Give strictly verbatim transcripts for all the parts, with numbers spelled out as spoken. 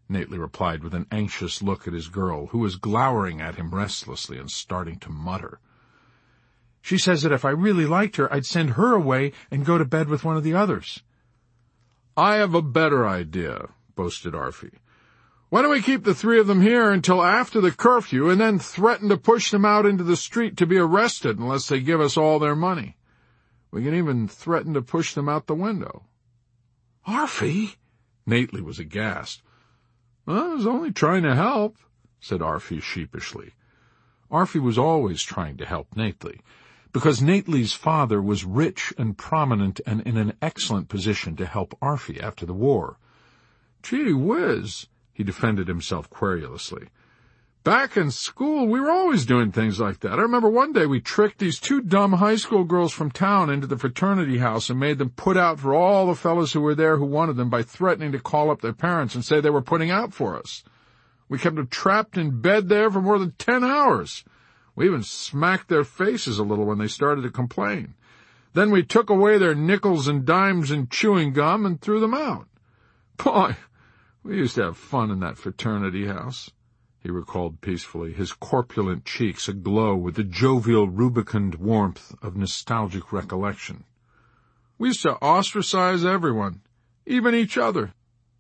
Nately replied with an anxious look at his girl, who was glowering at him restlessly and starting to mutter. She says that if I really liked her, I'd send her away and go to bed with one of the others. I have a better idea, boasted Arfie. Why don't we keep the three of them here until after the curfew and then threaten to push them out into the street to be arrested unless they give us all their money? We can even threaten to push them out the window. Arfie? Nately was aghast. Well, I was only trying to help, said Arfie sheepishly. Arfie was always trying to help Nately, because Nately's father was rich and prominent and in an excellent position to help Arfie after the war. Gee whiz, he defended himself querulously. Back in school, we were always doing things like that. I remember one day we tricked these two dumb high school girls from town into the fraternity house and made them put out for all the fellows who were there who wanted them by threatening to call up their parents and say they were putting out for us. We kept them trapped in bed there for more than ten hours. We even smacked their faces a little when they started to complain. Then we took away their nickels and dimes and chewing gum and threw them out. Boy, we used to have fun in that fraternity house, he recalled peacefully, his corpulent cheeks aglow with the jovial, rubicund warmth of nostalgic recollection. We used to ostracize everyone, even each other.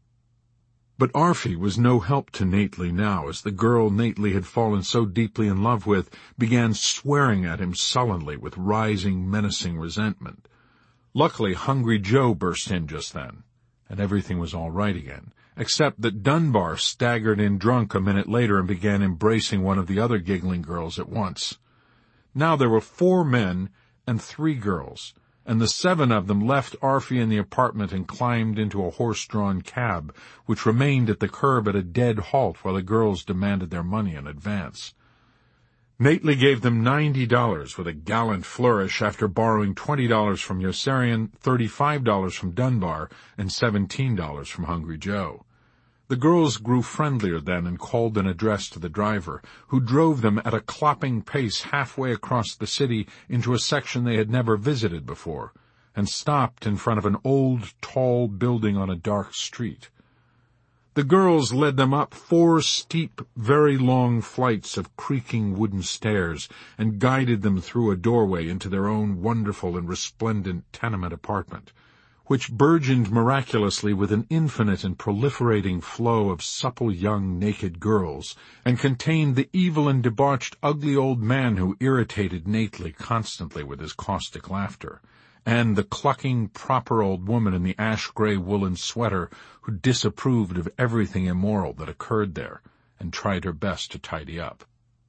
But Arfie was no help to Nately now, as the girl Nately had fallen so deeply in love with began swearing at him sullenly with rising, menacing resentment. Luckily, Hungry Joe burst in just then, and everything was all right again, except that Dunbar staggered in drunk a minute later and began embracing one of the other giggling girls at once. Now there were four men and three girls, and the seven of them left Arfie in the apartment and climbed into a horse-drawn cab, which remained at the curb at a dead halt while the girls demanded their money in advance. Nately gave them ninety dollars with a gallant flourish after borrowing twenty dollars from Yossarian, thirty-five dollars from Dunbar, and seventeen dollars from Hungry Joe. The girls grew friendlier then and called an address to the driver, who drove them at a clopping pace halfway across the city into a section they had never visited before, and stopped in front of an old, tall building on a dark street. The girls led them up four steep, very long flights of creaking wooden stairs and guided them through a doorway into their own wonderful and resplendent tenement apartment, which burgeoned miraculously with an infinite and proliferating flow of supple young naked girls, and contained the evil and debauched ugly old man who irritated Nately constantly with his caustic laughter, and the clucking, proper old woman in the ash-gray woolen sweater who disapproved of everything immoral that occurred there, and tried her best to tidy up.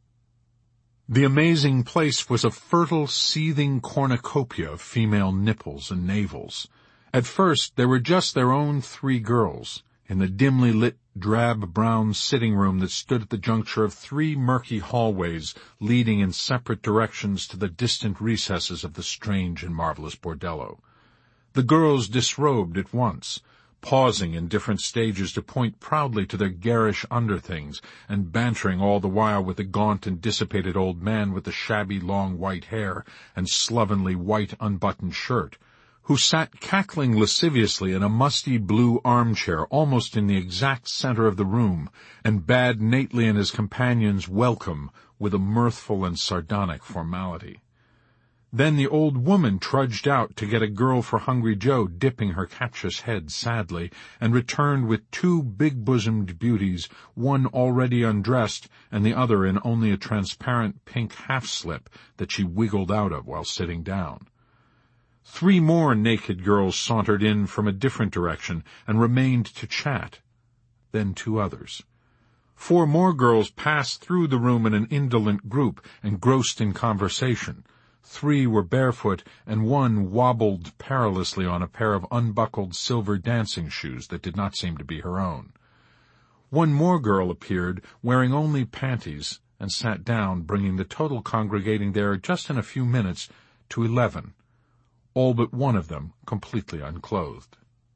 The amazing place was a fertile, seething cornucopia of female nipples and navels. At first, there were just their own three girls, in the dimly lit drab-brown sitting room that stood at the juncture of three murky hallways leading in separate directions to the distant recesses of the strange and marvelous bordello. The girls disrobed at once, pausing in different stages to point proudly to their garish underthings, and bantering all the while with the gaunt and dissipated old man with the shabby long white hair and slovenly white unbuttoned shirt, who sat cackling lasciviously in a musty blue armchair almost in the exact center of the room, and bade Nately and his companions welcome with a mirthful and sardonic formality. Then the old woman trudged out to get a girl for Hungry Joe, dipping her captious head sadly, and returned with two big-bosomed beauties, one already undressed and the other in only a transparent pink half-slip that she wiggled out of while sitting down. Three more naked girls sauntered in from a different direction and remained to chat. Then two others. Four more girls passed through the room in an indolent group, engrossed in conversation. Three were barefoot, and one wobbled perilously on a pair of unbuckled silver dancing shoes that did not seem to be her own. One more girl appeared, wearing only panties, and sat down, bringing the total congregating there just in a few minutes to eleven, all but one of them completely unclothed.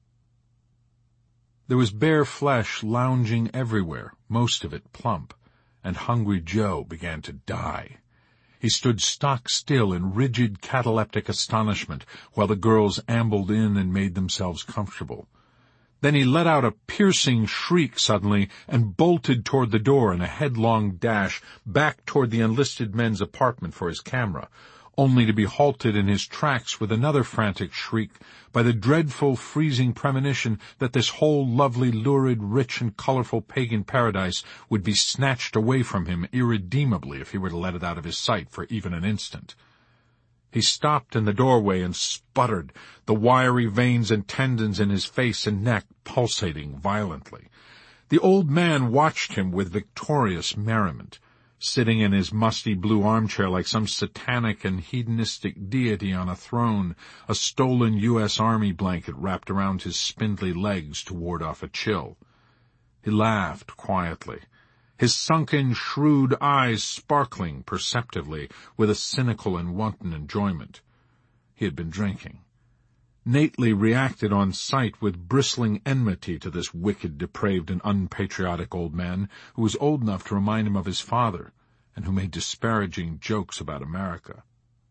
There was bare flesh lounging everywhere, most of it plump, and Hungry Joe began to die. He stood stock still in rigid cataleptic astonishment while the girls ambled in and made themselves comfortable. Then he let out a piercing shriek suddenly and bolted toward the door in a headlong dash back toward the enlisted men's apartment for his camera, only to be halted in his tracks with another frantic shriek by the dreadful freezing premonition that this whole lovely, lurid, rich and colorful pagan paradise would be snatched away from him irredeemably if he were to let it out of his sight for even an instant. He stopped in the doorway and sputtered, the wiry veins and tendons in his face and neck pulsating violently. The old man watched him with victorious merriment, sitting in his musty blue armchair like some satanic and hedonistic deity on a throne, a stolen U S Army blanket wrapped around his spindly legs to ward off a chill. He laughed quietly, his sunken, shrewd eyes sparkling perceptively with a cynical and wanton enjoyment. He had been drinking. Nately reacted on sight with bristling enmity to this wicked, depraved, and unpatriotic old man who was old enough to remind him of his father and who made disparaging jokes about America.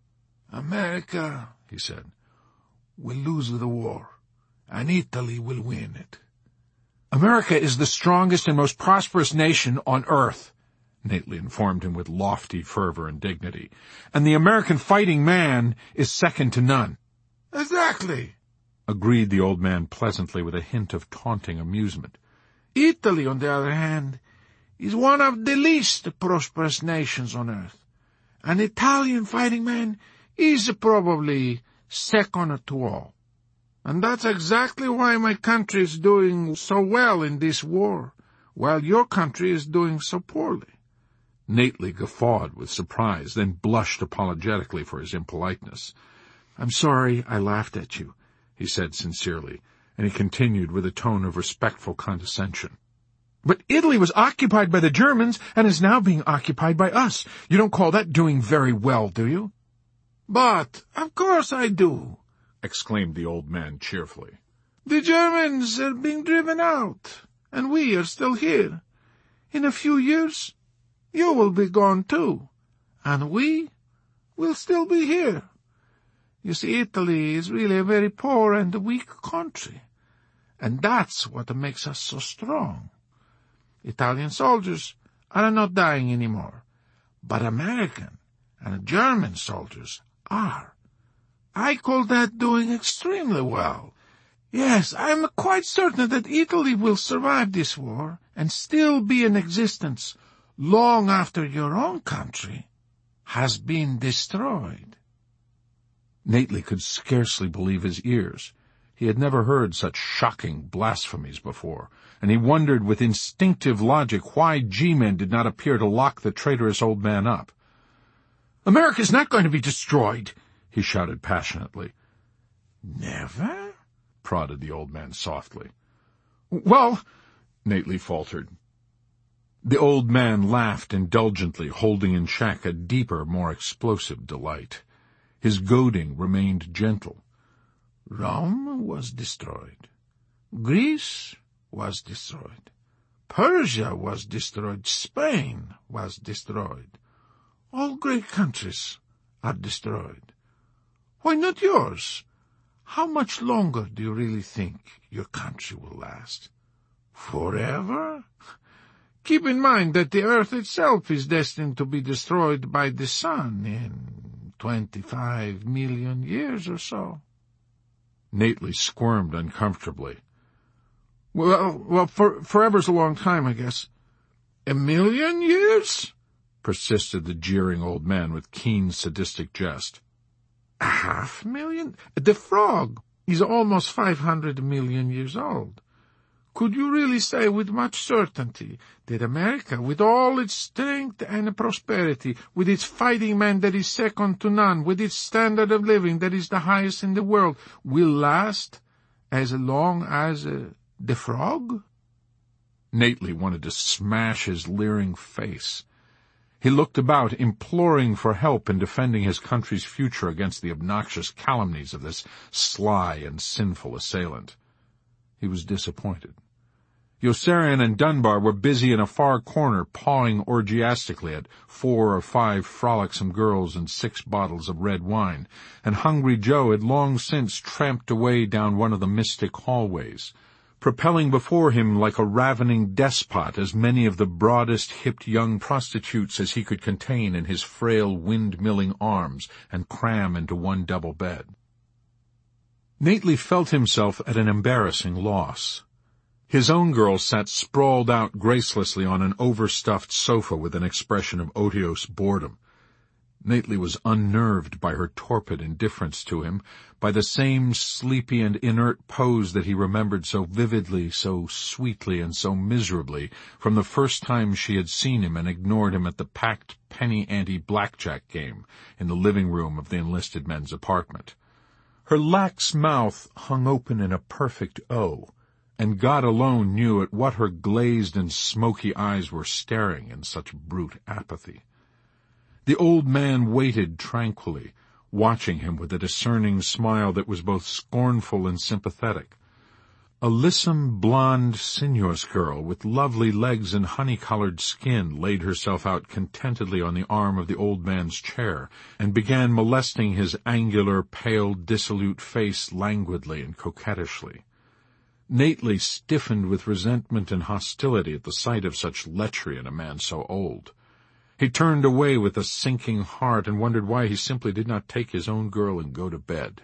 "America," he said, "will lose the war, and Italy will win it." "America is the strongest and most prosperous nation on earth," Nately informed him with lofty fervor and dignity, "and the American fighting man is second to none." "Exactly," agreed the old man pleasantly with a hint of taunting amusement. "Italy, on the other hand, is one of the least prosperous nations on earth. An Italian fighting man is probably second to all. And that's exactly why my country is doing so well in this war, while your country is doing so poorly." Nately guffawed with surprise, then blushed apologetically for his impoliteness. "I'm sorry I laughed at you," he said sincerely, and he continued with a tone of respectful condescension. "But Italy was occupied by the Germans and is now being occupied by us. You don't call that doing very well, do you?" "But, of course I do," exclaimed the old man cheerfully. "The Germans are being driven out, and we are still here. In a few years, you will be gone too, and we will still be here. You see, Italy is really a very poor and weak country, and that's what makes us so strong. Italian soldiers are not dying anymore, but American and German soldiers are. I call that doing extremely well. Yes, I am quite certain that Italy will survive this war and still be in existence long after your own country has been destroyed." Nately could scarcely believe his ears. He had never heard such shocking blasphemies before, and he wondered with instinctive logic why G-men did not appear to lock the traitorous old man up. "America's not going to be destroyed," he shouted passionately. "Never?" prodded the old man softly. "Well," Nately faltered. The old man laughed indulgently, holding in check a deeper, more explosive delight. His goading remained gentle. "Rome was destroyed. Greece was destroyed. Persia was destroyed. Spain was destroyed. All great countries are destroyed. Why not yours? How much longer do you really think your country will last? Forever? Keep in mind that the earth itself is destined to be destroyed by the sun in twenty-five million years or so." Nately squirmed uncomfortably. Well, well, for, forever's a long time, I guess." "A million years?" persisted the jeering old man with keen sadistic jest. "A half million? The frog is almost five hundred million years old. Could you really say with much certainty that America, with all its strength and prosperity, with its fighting men that is second to none, with its standard of living that is the highest in the world, will last as long as uh, the frog?" Nately wanted to smash his leering face. He looked about, imploring for help in defending his country's future against the obnoxious calumnies of this sly and sinful assailant. He was disappointed. Yossarian and Dunbar were busy in a far corner pawing orgiastically at four or five frolicsome girls and six bottles of red wine, and Hungry Joe had long since tramped away down one of the mystic hallways, propelling before him like a ravening despot as many of the broadest-hipped young prostitutes as he could contain in his frail wind-milling arms and cram into one double bed. Nately felt himself at an embarrassing loss. His own girl sat sprawled out gracelessly on an overstuffed sofa with an expression of otiose boredom. Nately was unnerved by her torpid indifference to him, by the same sleepy and inert pose that he remembered so vividly, so sweetly, and so miserably from the first time she had seen him and ignored him at the packed penny-ante blackjack game in the living room of the enlisted men's apartment. Her lax mouth hung open in a perfect O, and God alone knew at what her glazed and smoky eyes were staring in such brute apathy. The old man waited tranquilly, watching him with a discerning smile that was both scornful and sympathetic. A lissom, blonde, sinuous girl with lovely legs and honey-colored skin laid herself out contentedly on the arm of the old man's chair and began molesting his angular, pale, dissolute face languidly and coquettishly. Nately stiffened with resentment and hostility at the sight of such lechery in a man so old. He turned away with a sinking heart and wondered why he simply did not take his own girl and go to bed.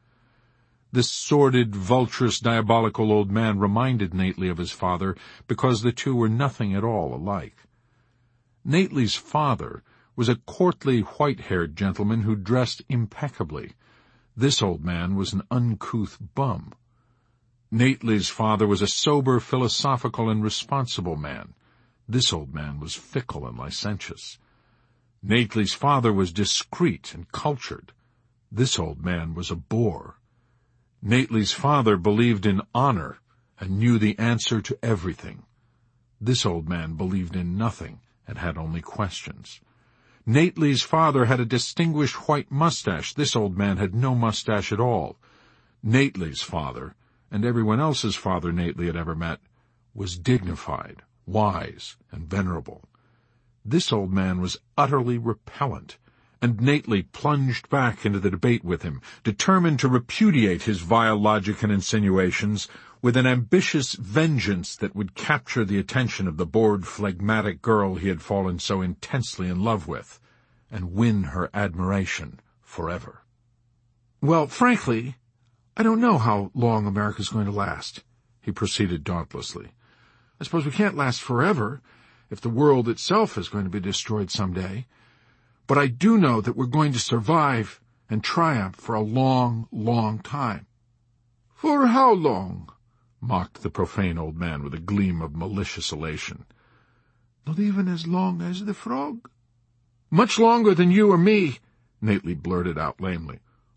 This sordid, vulturous, diabolical old man reminded Nately of his father because the two were nothing at all alike. Nately's father was a courtly, white-haired gentleman who dressed impeccably. This old man was an uncouth bum. Nately's father was a sober, philosophical, and responsible man. This old man was fickle and licentious. Nately's father was discreet and cultured. This old man was a bore. Nately's father believed in honor and knew the answer to everything. This old man believed in nothing and had only questions. Nately's father had a distinguished white mustache. This old man had no mustache at all. Nately's father, and everyone else's father Nately had ever met, was dignified, wise, and venerable. This old man was utterly repellent, and Nately plunged back into the debate with him, determined to repudiate his vile logic and insinuations with an ambitious vengeance that would capture the attention of the bored, phlegmatic girl he had fallen so intensely in love with, and win her admiration forever. Well, frankly, I don't know how long America's going to last, he proceeded dauntlessly. I suppose we can't last forever, if the world itself is going to be destroyed someday. But I do know that we're going to survive and triumph for a long, long time. For how long? Mocked the profane old man with a gleam of malicious elation. Not even as long as the frog? Much longer than you or me, Nately blurted out lamely.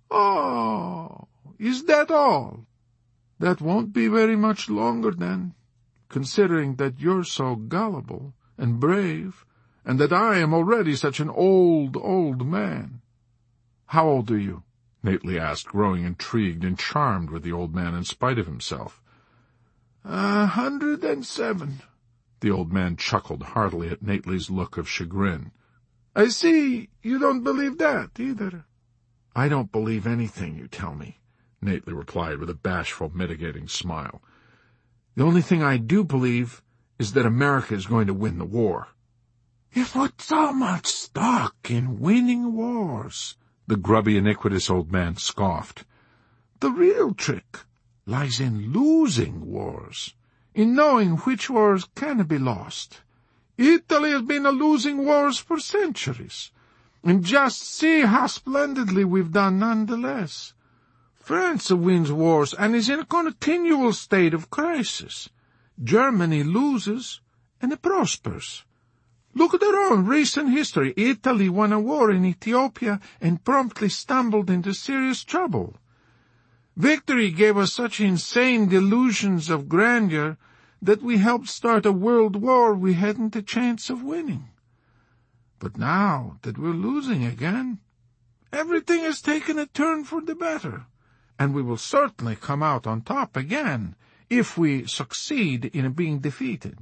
Oh, is that all? That won't be very much longer then, considering that you're so gullible and brave, and that I am already such an old, old man. How old are you? Nately asked, growing intrigued and charmed with the old man in spite of himself. A hundred and seven. The old man chuckled heartily at Nately's look of chagrin. I see you don't believe that, either. I don't believe anything you tell me, Nately replied with a bashful, mitigating smile. The only thing I do believe is that America is going to win the war. You put so much stock in winning wars, the grubby, iniquitous old man scoffed. The real trick lies in losing wars, in knowing which wars can be lost. Italy has been a losing wars for centuries, and just see how splendidly we've done nonetheless. France wins wars and is in a continual state of crisis. Germany loses and prospers. Look at our own recent history. Italy won a war in Ethiopia and promptly stumbled into serious trouble. Victory gave us such insane delusions of grandeur that we helped start a world war we hadn't a chance of winning. But now that we're losing again, everything has taken a turn for the better, and we will certainly come out on top again if we succeed in being defeated.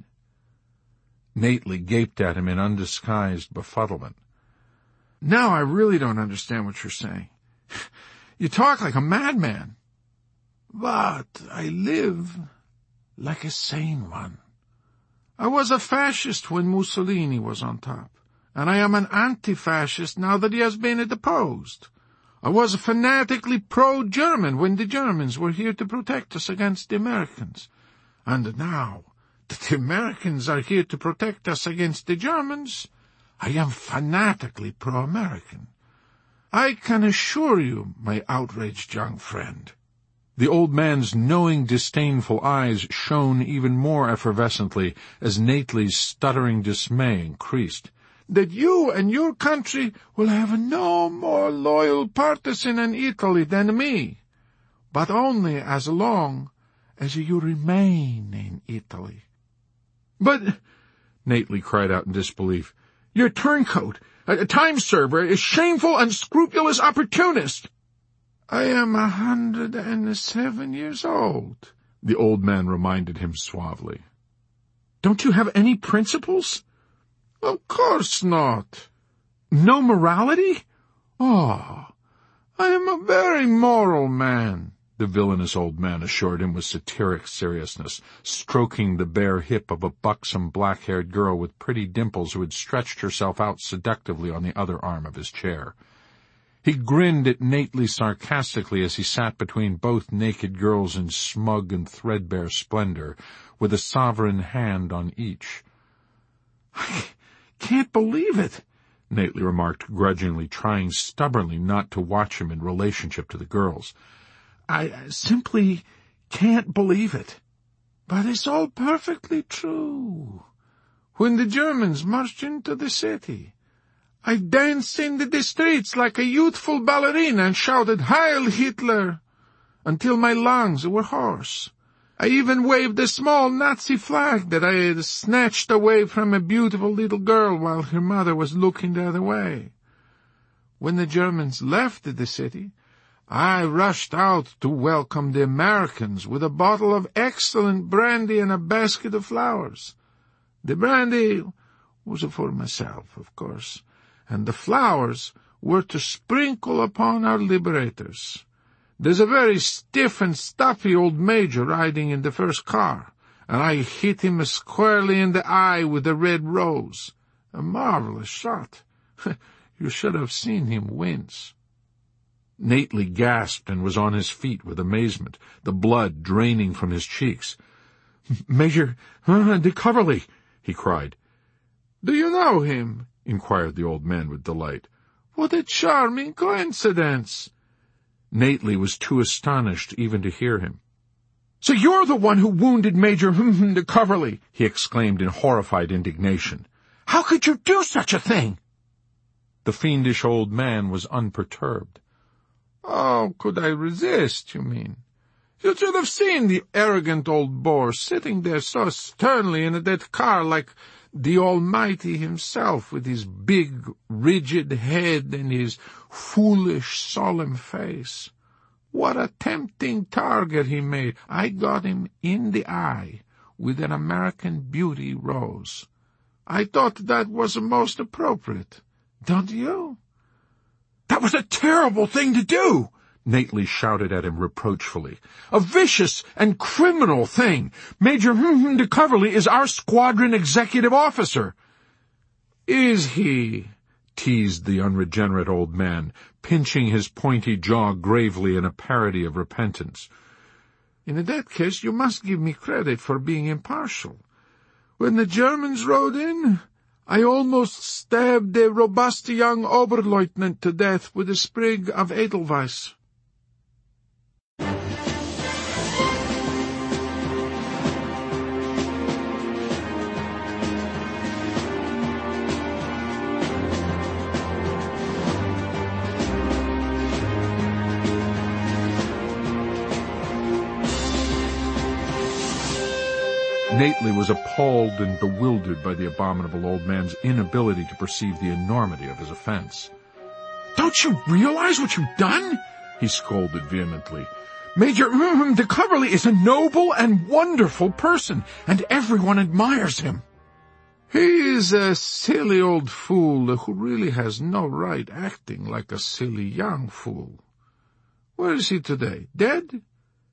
Nately gaped at him in undisguised befuddlement. Now I really don't understand what you're saying. You talk like a madman. But I live like a sane one. I was a fascist when Mussolini was on top, and I am an anti-fascist now that he has been deposed. I was fanatically pro-German when the Germans were here to protect us against the Americans. And now that the Americans are here to protect us against the Germans, I am fanatically pro-American. I can assure you, my outraged young friend." The old man's knowing, disdainful eyes shone even more effervescently as Nately's stuttering dismay increased. "That you and your country will have no more loyal partisan in Italy than me, but only as long as you remain in Italy." "But," Nately cried out in disbelief, "you're a turncoat, a time-server, a shameful, unscrupulous opportunist." "I am a hundred and seven years old," the old man reminded him suavely. "Don't you have any principles?" "Of course not." "No morality?" "Oh, I am a very moral man," the villainous old man assured him with satiric seriousness, stroking the bare hip of a buxom black-haired girl with pretty dimples who had stretched herself out seductively on the other arm of his chair. He grinned at Nately sarcastically as he sat between both naked girls in smug and threadbare splendor, with a sovereign hand on each. "I can't believe it," Nately remarked grudgingly, trying stubbornly not to watch him in relationship to the girls. "I simply can't believe it." "But it's all perfectly true. When the Germans marched into the city, I danced in the streets like a youthful ballerina and shouted, 'Heil Hitler!' until my lungs were hoarse. I even waved a small Nazi flag that I had snatched away from a beautiful little girl while her mother was looking the other way. When the Germans left the city, I rushed out to welcome the Americans with a bottle of excellent brandy and a basket of flowers. The brandy was for myself, of course, and the flowers were to sprinkle upon our liberators. There's a very stiff and stuffy old major riding in the first car, and I hit him squarely in the eye with a red rose. A marvelous shot. You should have seen him wince." Nately gasped and was on his feet with amazement, the blood draining from his cheeks. "Major uh, de Coverley," he cried. "Do you know him?" inquired the old man with delight. "What a charming coincidence." Nately was too astonished even to hear him. "So you're the one who wounded Major de Coverley," he exclaimed in horrified indignation. "How could you do such a thing?" The fiendish old man was unperturbed. "Oh, could I resist, you mean? You should have seen the arrogant old bore sitting there so sternly in that car like the Almighty himself, with his big, rigid head and his foolish, solemn face. What a tempting target he made. I got him in the eye with an American Beauty rose. I thought that was most appropriate. Don't you?" "That was a terrible thing to do," Nately shouted at him reproachfully. "A vicious and criminal thing. Major de Coverley is our squadron executive officer." "Is he?" teased the unregenerate old man, pinching his pointy jaw gravely in a parody of repentance. "In that case you must give me credit for being impartial. When the Germans rode in, I almost stabbed the robust young Oberleutnant to death with a sprig of Edelweiss." Nately was appalled and bewildered by the abominable old man's inability to perceive the enormity of his offense. "Don't you realize what you've done?" he scolded vehemently. "Major de Coverley is a noble and wonderful person, and everyone admires him." "He is a silly old fool who really has no right acting like a silly young fool. Where is he today? Dead?"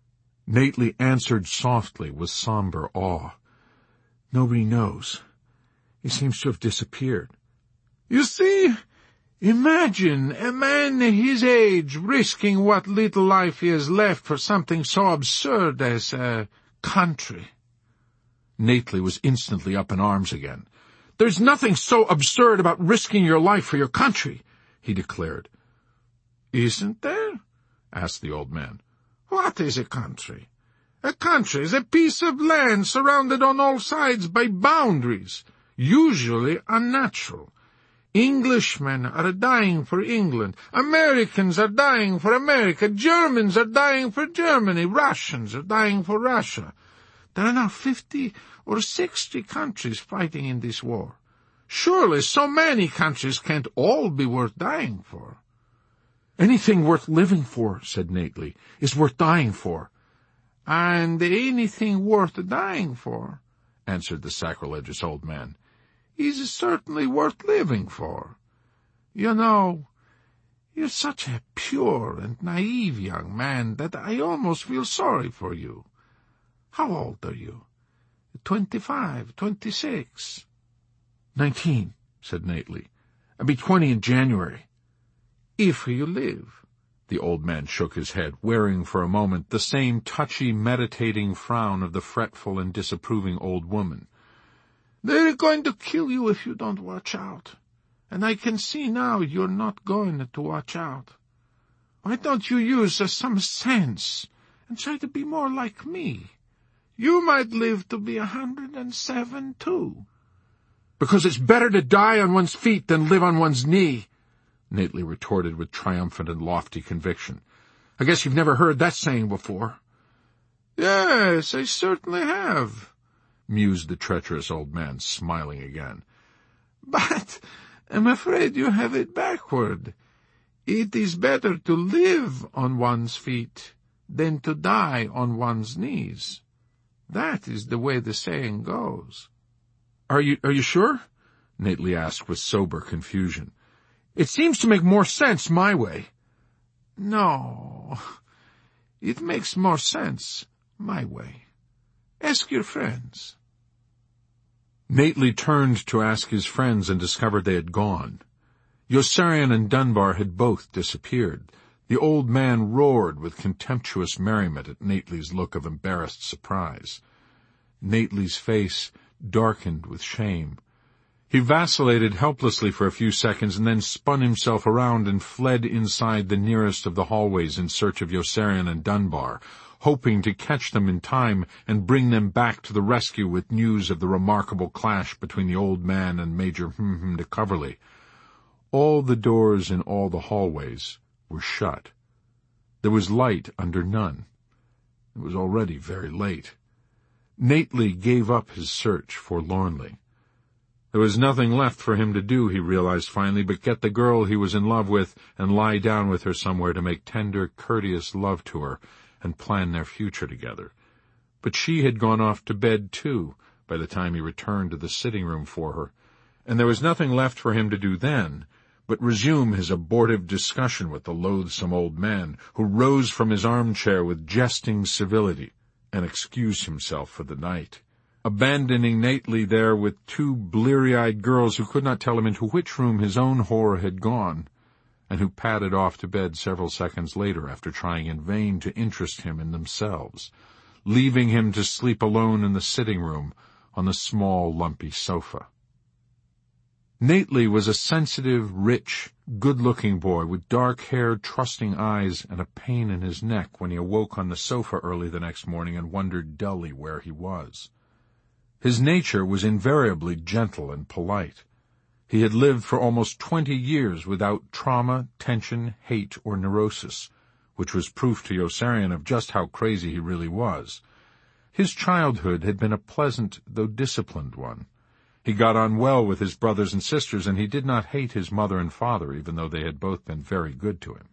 Nately answered softly with somber awe. "Nobody knows. He seems to have disappeared." "You see, imagine a man his age risking what little life he has left for something so absurd as a country." Nately was instantly up in arms again. "There's nothing so absurd about risking your life for your country," he declared. "Isn't there?" asked the old man. "What is a country? A country is a piece of land surrounded on all sides by boundaries, usually unnatural. Englishmen are dying for England. Americans are dying for America. Germans are dying for Germany. Russians are dying for Russia. There are now fifty or sixty countries fighting in this war. Surely so many countries can't all be worth dying for." "Anything worth living for," said Nately, "is worth dying for." "And anything worth dying for," answered the sacrilegious old man, "is certainly worth living for. You know, you're such a pure and naive young man that I almost feel sorry for you. How old are you? Twenty-five, twenty-six?" "Nineteen," said Nately. "I'll be twenty in January." "If you live." The old man shook his head, wearing for a moment the same touchy, meditating frown of the fretful and disapproving old woman. "They're going to kill you if you don't watch out. And I can see now you're not going to watch out. Why don't you use uh, some sense and try to be more like me? You might live to be a hundred and seven, too." "Because it's better to die on one's feet than live on one's knee," Nately retorted with triumphant and lofty conviction. "I guess you've never heard that saying before." "Yes, I certainly have," mused the treacherous old man, smiling again. "But I'm afraid you have it backward. It is better to live on one's feet than to die on one's knees. That is the way the saying goes." Are you, are you sure?" Nately asked with sober confusion. "It seems to make more sense my way." "No, it makes more sense my way. Ask your friends." Nately turned to ask his friends and discovered they had gone. Yossarian and Dunbar had both disappeared. The old man roared with contemptuous merriment at Nately's look of embarrassed surprise. Nately's face darkened with shame. He vacillated helplessly for a few seconds and then spun himself around and fled inside the nearest of the hallways in search of Yossarian and Dunbar, hoping to catch them in time and bring them back to the rescue with news of the remarkable clash between the old man and Major Hm-Hm de Coverley. All the doors in all the hallways were shut. There was light under none. It was already very late. Nately gave up his search forlornly. There was nothing left for him to do, he realized finally, but get the girl he was in love with and lie down with her somewhere to make tender, courteous love to her and plan their future together. But she had gone off to bed, too, by the time he returned to the sitting-room for her, and there was nothing left for him to do then but resume his abortive discussion with the loathsome old man, who rose from his armchair with jesting civility and excused himself for the night, abandoning Nately there with two bleary-eyed girls who could not tell him into which room his own horror had gone, and who padded off to bed several seconds later after trying in vain to interest him in themselves, leaving him to sleep alone in the sitting-room on the small, lumpy sofa. Nately was a sensitive, rich, good-looking boy with dark-haired, trusting eyes and a pain in his neck when he awoke on the sofa early the next morning and wondered dully where he was. His nature was invariably gentle and polite. He had lived for almost twenty years without trauma, tension, hate, or neurosis, which was proof to Yossarian of just how crazy he really was. His childhood had been a pleasant, though disciplined one. He got on well with his brothers and sisters, and he did not hate his mother and father, even though they had both been very good to him.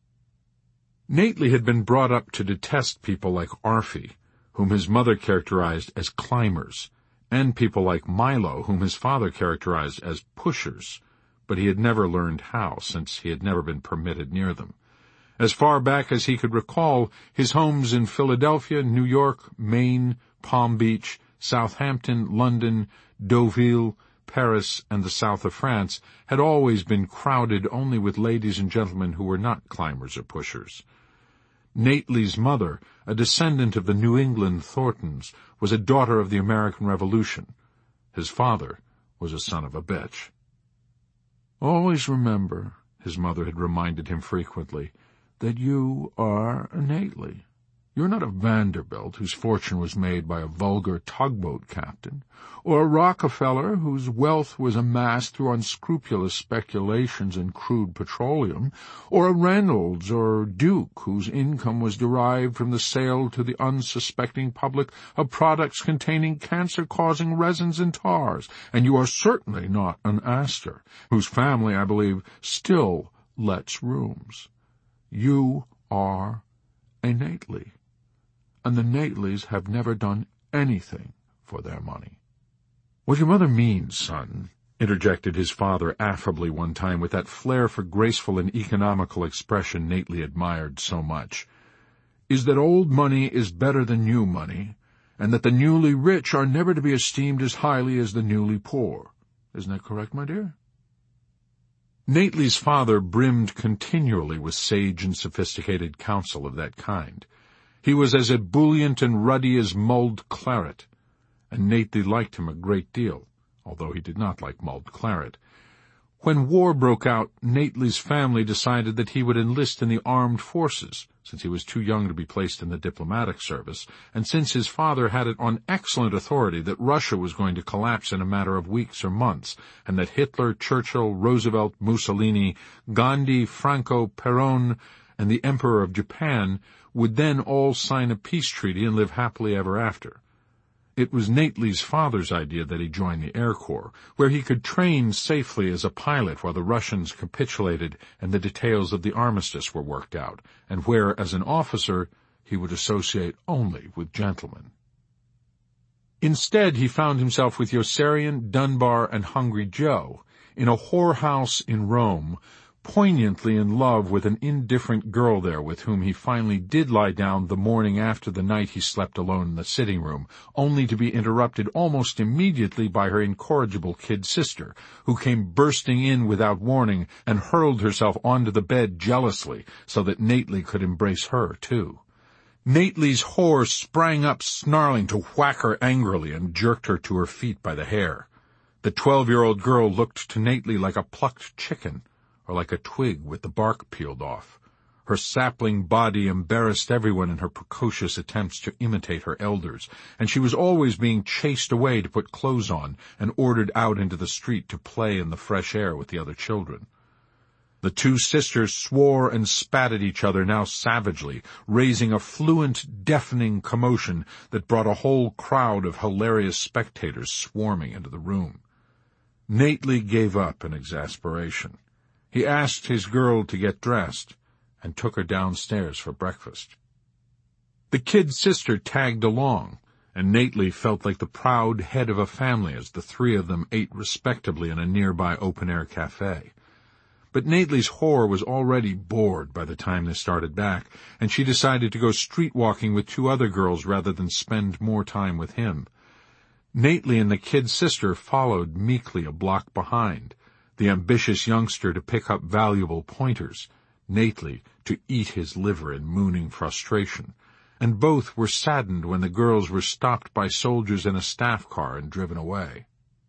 Nately had been brought up to detest people like Arfie, whom his mother characterized as climbers, and people like Milo, whom his father characterized as pushers, but he had never learned how, since he had never been permitted near them. As far back as he could recall, his homes in Philadelphia, New York, Maine, Palm Beach, Southampton, London, Deauville, Paris, and the south of France had always been crowded only with ladies and gentlemen who were not climbers or pushers. Nately's mother, a descendant of the New England Thorntons, was a daughter of the American Revolution. His father was a son of a bitch. "Always remember," his mother had reminded him frequently, "that you are a Nately. You're not a Vanderbilt whose fortune was made by a vulgar tugboat captain, or a Rockefeller whose wealth was amassed through unscrupulous speculations in crude petroleum, or a Reynolds or Duke whose income was derived from the sale to the unsuspecting public of products containing cancer-causing resins and tars, and you are certainly not an Astor, whose family, I believe, still lets rooms. You are a Nately. And the Nateleys have never done anything for their money." "What your mother means, son," interjected his father affably one time with that flair for graceful and economical expression Nately admired so much, "is that old money is better than new money, and that the newly rich are never to be esteemed as highly as the newly poor. Isn't that correct, my dear?" Nately's father brimmed continually with sage and sophisticated counsel of that kind. He was as ebullient and ruddy as mulled claret, and Nately liked him a great deal, although he did not like mulled claret. When war broke out, Nately's family decided that he would enlist in the armed forces, since he was too young to be placed in the diplomatic service, and since his father had it on excellent authority that Russia was going to collapse in a matter of weeks or months, and that Hitler, Churchill, Roosevelt, Mussolini, Gandhi, Franco, Perón, and the Emperor of Japan would then all sign a peace treaty and live happily ever after. It was Nately's father's idea that he join the Air Corps, where he could train safely as a pilot while the Russians capitulated and the details of the armistice were worked out, and where, as an officer, he would associate only with gentlemen. Instead, he found himself with Yossarian, Dunbar, and Hungry Joe in a whorehouse in Rome, poignantly in love with an indifferent girl there with whom he finally did lie down the morning after the night he slept alone in the sitting-room, only to be interrupted almost immediately by her incorrigible kid sister, who came bursting in without warning and hurled herself onto the bed jealously so that Nately could embrace her, too. Nately's whore sprang up snarling to whack her angrily and jerked her to her feet by the hair. The twelve-year-old girl looked to Nately like a plucked chicken, or like a twig with the bark peeled off. Her sapling body embarrassed everyone in her precocious attempts to imitate her elders, and she was always being chased away to put clothes on and ordered out into the street to play in the fresh air with the other children. The two sisters swore and spat at each other now savagely, raising a fluent, deafening commotion that brought a whole crowd of hilarious spectators swarming into the room. Nately gave up in exasperation. He asked his girl to get dressed and took her downstairs for breakfast. The kid sister tagged along, and Nately felt like the proud head of a family as the three of them ate respectably in a nearby open-air cafe. But Nately's whore was already bored by the time they started back, and she decided to go street-walking with two other girls rather than spend more time with him. Nately and the kid sister followed meekly a block behind, the ambitious youngster to pick up valuable pointers, Nately to eat his liver in mooning frustration, and both were saddened when the girls were stopped by soldiers in a staff car and driven away.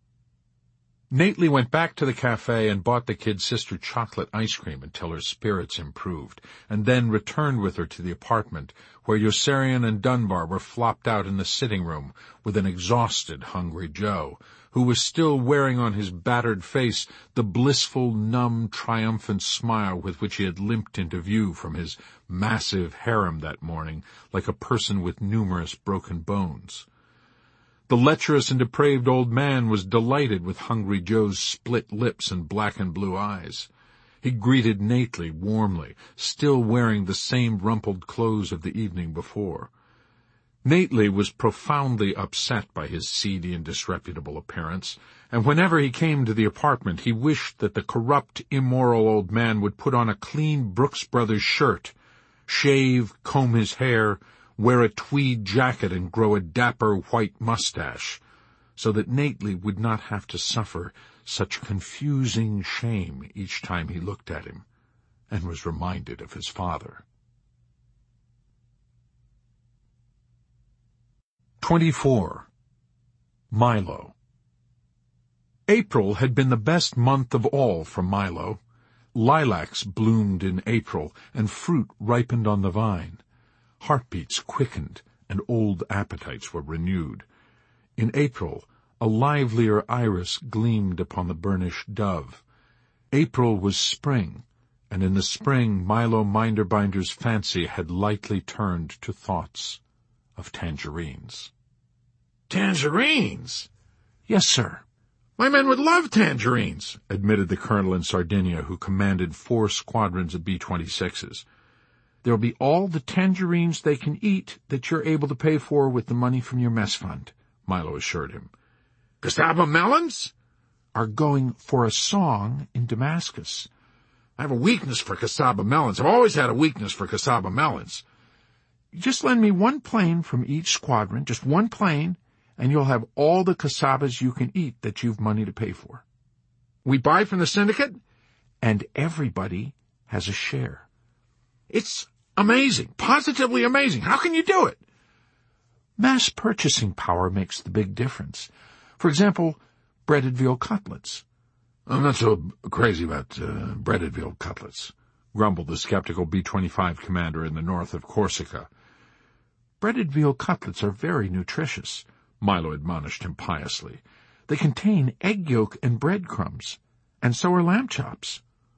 Nately went back to the cafe and bought the kid sister chocolate ice cream until her spirits improved, and then returned with her to the apartment, where Yossarian and Dunbar were flopped out in the sitting-room with an exhausted Hungry Joe, who was still wearing on his battered face the blissful, numb, triumphant smile with which he had limped into view from his massive harem that morning, like a person with numerous broken bones. The lecherous and depraved old man was delighted with Hungry Joe's split lips and black and blue eyes. He greeted Nately warmly, still wearing the same rumpled clothes of the evening before. Nately was profoundly upset by his seedy and disreputable appearance, and whenever he came to the apartment he wished that the corrupt, immoral old man would put on a clean Brooks Brothers shirt, shave, comb his hair, wear a tweed jacket, and grow a dapper white mustache, so that Nately would not have to suffer such confusing shame each time he looked at him and was reminded of his father. Twenty-four. Milo. April had been the best month of all for Milo. Lilacs bloomed in April, and fruit ripened on the vine. Heartbeats quickened, and old appetites were renewed. In April, a livelier iris gleamed upon the burnished dove. April was spring, and in the spring Milo Minderbinder's fancy had lightly turned to thoughts of tangerines. Tangerines? Yes, sir. My men would love tangerines, admitted the colonel in Sardinia, who commanded four squadrons of B twenty-sixes. There'll be all the tangerines they can eat that you're able to pay for with the money from your mess fund, Milo assured him. Casaba melons? Are going for a song in Damascus. I have a weakness for casaba melons. I've always had a weakness for casaba melons. Just lend me one plane from each squadron, just one plane, and you'll have all the casabas you can eat that you've money to pay for. We buy from the syndicate? And everybody has a share. It's amazing, positively amazing. How can you do it? Mass purchasing power makes the big difference. For example, breaded veal cutlets. I'm not so crazy about uh, breaded veal cutlets, grumbled the skeptical B twenty-five commander in the north of Corsica. Breaded veal cutlets are very nutritious, Milo admonished him piously. They contain egg yolk and breadcrumbs, and so are lamb chops.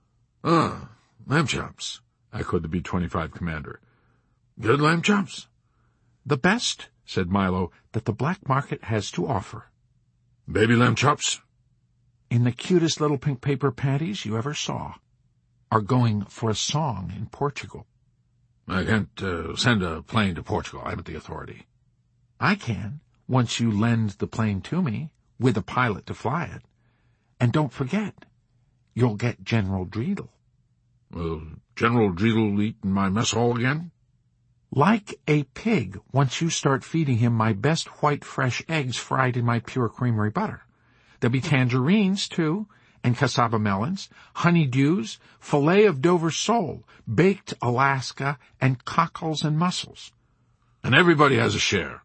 Ah, lamb chops, echoed the B twenty-five commander. Good lamb chops? The best, said Milo, that the black market has to offer. Baby lamb chops? In the cutest little pink paper panties you ever saw. Are going for a song in Portugal. I can't uh, send a plane to Portugal. I haven't the authority. I can, once you lend the plane to me, with a pilot to fly it. And don't forget, you'll get General Dreedel. Will General Dreedel eat in my mess hall again? Like a pig, once you start feeding him my best white fresh eggs fried in my pure creamery butter. There'll be tangerines, too, and casaba melons, honeydews, filet of Dover sole, baked Alaska, and cockles and mussels. And everybody has a share.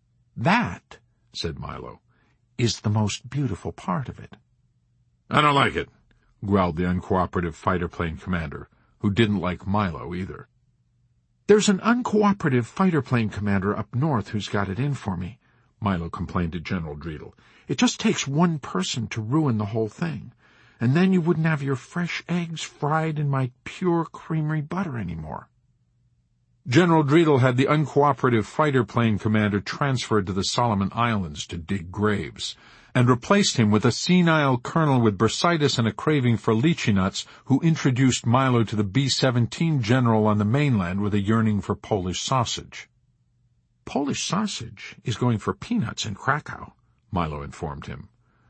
That, said Milo, is the most beautiful part of it. I don't like it, growled the uncooperative fighter plane commander, who didn't like Milo either. There's an uncooperative fighter plane commander up north who's got it in for me, Milo complained to General Dreedel. It just takes one person to ruin the whole thing, and then you wouldn't have your fresh eggs fried in my pure creamery butter anymore. General Dreedel had the uncooperative fighter plane commander transferred to the Solomon Islands to dig graves, and replaced him with a senile colonel with bursitis and a craving for lychee nuts, who introduced Milo to the B seventeen general on the mainland with a yearning for Polish sausage. Polish sausage is going for peanuts in Krakow, Milo informed him.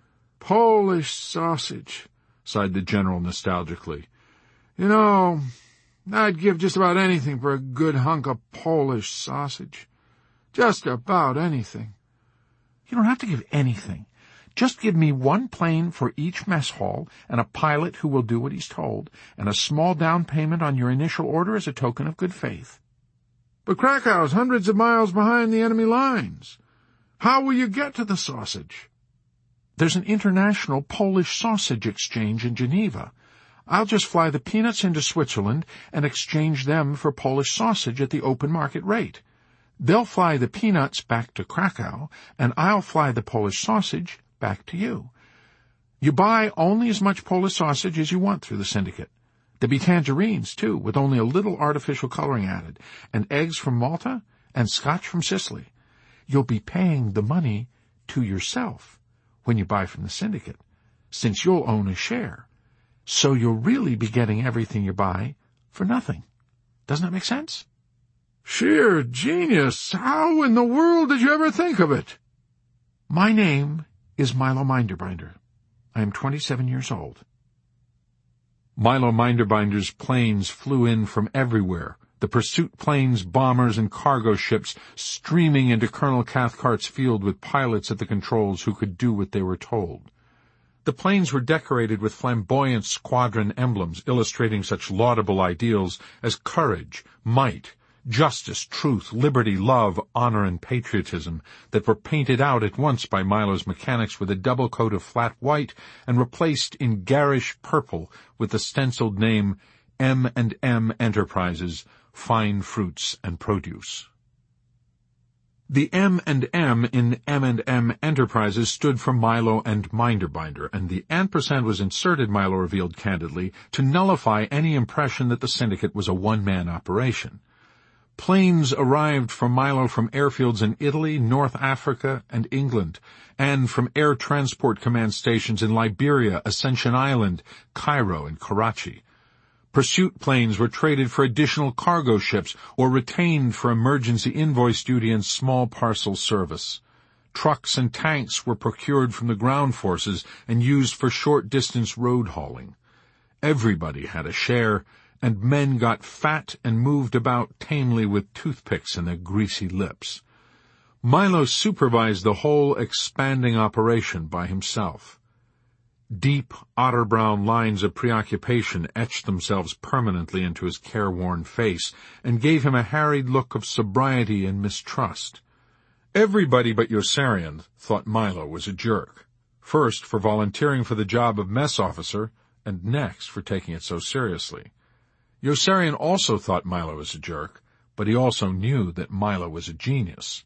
Polish sausage, sighed the general nostalgically. You know, I'd give just about anything for a good hunk of Polish sausage. Just about anything. You don't have to give anything. Just give me one plane for each mess hall, and a pilot who will do what he's told, and a small down payment on your initial order as a token of good faith. But Krakow's hundreds of miles behind the enemy lines. How will you get to the sausage? There's an international Polish sausage exchange in Geneva. I'll just fly the peanuts into Switzerland and exchange them for Polish sausage at the open market rate. They'll fly the peanuts back to Krakow, and I'll fly the Polish sausage back to you. You buy only as much Polish sausage as you want through the syndicate. There'll be tangerines, too, with only a little artificial coloring added, and eggs from Malta, and scotch from Sicily. You'll be paying the money to yourself when you buy from the syndicate, since you'll own a share. So you'll really be getting everything you buy for nothing. Doesn't that make sense? Sheer genius! How in the world did you ever think of it? My name is Milo Minderbinder. I am twenty-seven years old. Milo Minderbinder's planes flew in from everywhere, the pursuit planes, bombers, and cargo ships streaming into Colonel Cathcart's field with pilots at the controls who could do what they were told. The planes were decorated with flamboyant squadron emblems illustrating such laudable ideals as courage, might, justice, truth, liberty, love, honor, and patriotism that were painted out at once by Milo's mechanics with a double coat of flat white and replaced in garish purple with the stenciled name M and M Enterprises, Fine Fruits and Produce. The M and M in M and M Enterprises stood for Milo and Minderbinder, and the ampersand was inserted, Milo revealed candidly, to nullify any impression that the syndicate was a one-man operation. Planes arrived for Milo from airfields in Italy, North Africa, and England, and from air transport command stations in Liberia, Ascension Island, Cairo, and Karachi. Pursuit planes were traded for additional cargo ships or retained for emergency invoice duty and small parcel service. Trucks and tanks were procured from the ground forces and used for short-distance road hauling. Everybody had a share, and men got fat and moved about tamely with toothpicks in their greasy lips. Milo supervised the whole expanding operation by himself. Deep, otter-brown lines of preoccupation etched themselves permanently into his careworn face and gave him a harried look of sobriety and mistrust. Everybody but Yossarian thought Milo was a jerk, first for volunteering for the job of mess officer, and next for taking it so seriously. Yossarian also thought Milo was a jerk, but he also knew that Milo was a genius.